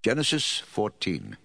Genesis 14.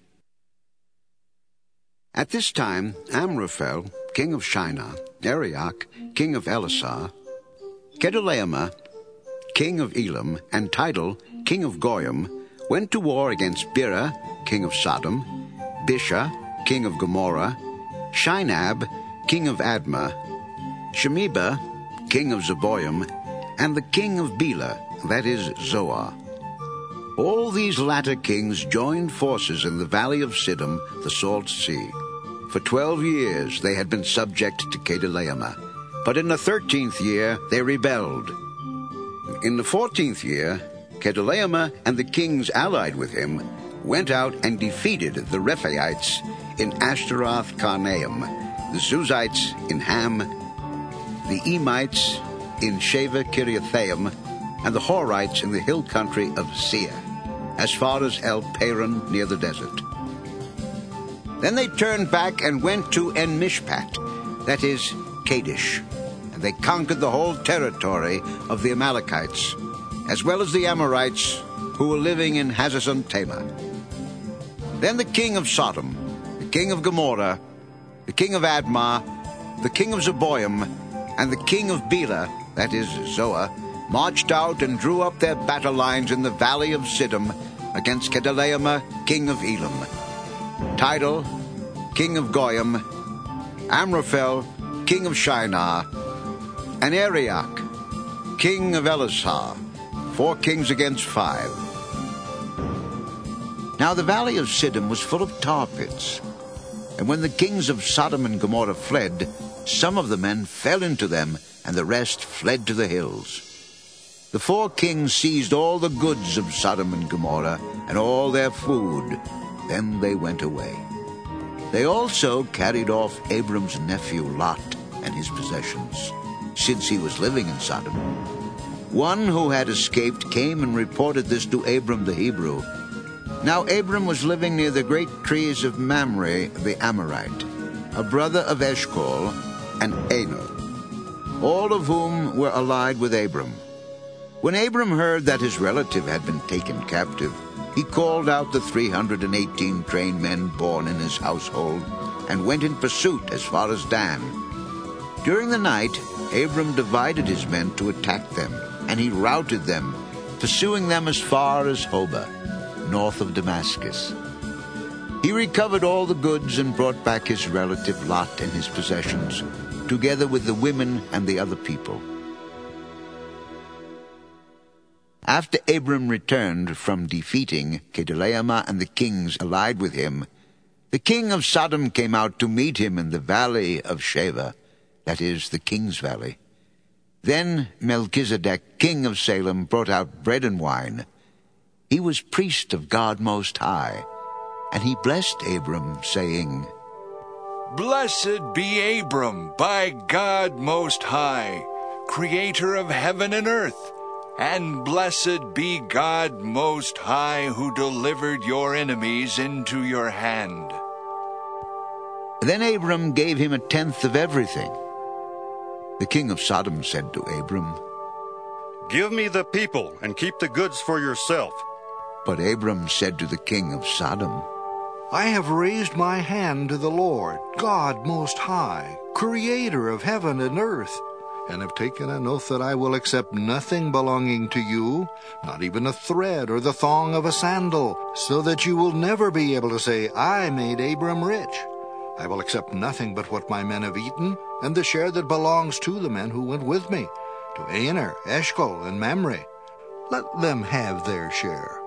At this time, Amraphel, king of Shinar, Arioch, king of Elasar, Kedorlaomer, king of Elam, and Tidal, king of Goyim, went to war against Bera, king of Sodom, Bisha, king of Gomorrah, Shinab, king of Admah, Shemeba, king of Zeboim, and the king of Bela, that is, Zoar. All these latter kings joined forces in the valley of Siddim, the Salt Sea. For 12 years they had been subject to Kedorlaomer, but in the 13th year they rebelled. In the 14th year, Kedorlaomer and the kings allied with him went out and defeated the Rephaites in Ashtaroth Karnaim, the Zuzites in Ham, the Emites in Sheva Kiriathaim, and the Horites in the hill country of Seir, as far as El Paran near the desert. Then they turned back and went to En-Mishpat, that is, Kadesh, and they conquered the whole territory of the Amalekites, as well as the Amorites who were living in Hazazon Tamar. Then the king of Sodom, the king of Gomorrah, the king of Admah, the king of Zeboim, and the king of Bela, that is, Zoar, marched out and drew up their battle lines in the valley of Siddim against Kedorlaomer, king of Elam, Tidal, king of Goyim, Amraphel, king of Shinar, and Arioch, king of Elasar, 4 kings against 5. Now the valley of Siddim was full of tar pits, and when the kings of Sodom and Gomorrah fled, some of the men fell into them, and the rest fled to the hills. The 4 kings seized all the goods of Sodom and Gomorrah, and all their food. Then they went away. They also carried off Abram's nephew Lot and his possessions, since he was living in Sodom. One who had escaped came and reported this to Abram the Hebrew. Now Abram was living near the great trees of Mamre the Amorite, a brother of Eshcol and Aner, all of whom were allied with Abram. When Abram heard that his relative had been taken captive, he called out the 318 trained men born in his household and went in pursuit as far as Dan. During the night, Abram divided his men to attack them, and he routed them, pursuing them as far as Hobah, north of Damascus. He recovered all the goods and brought back his relative Lot and his possessions, together with the women and the other people. After Abram returned from defeating Kedorlaomer and the kings allied with him, the king of Sodom came out to meet him in the valley of Sheva, that is, the king's valley. Then Melchizedek, king of Salem, brought out bread and wine. He was priest of God Most High, and he blessed Abram, saying, "Blessed be Abram by God Most High, creator of heaven and earth. And blessed be God Most High, who delivered your enemies into your hand." Then Abram gave him 1/10 of everything. The king of Sodom said to Abram, "Give me the people and keep the goods for yourself." But Abram said to the king of Sodom, "I have raised my hand to the Lord, God Most High, creator of heaven and earth, and have taken an oath that I will accept nothing belonging to you, not even a thread or the thong of a sandal, so that you will never be able to say, 'I made Abram rich.' I will accept nothing but what my men have eaten, and the share that belongs to the men who went with me, to Aner, Eshcol, and Mamre. Let them have their share."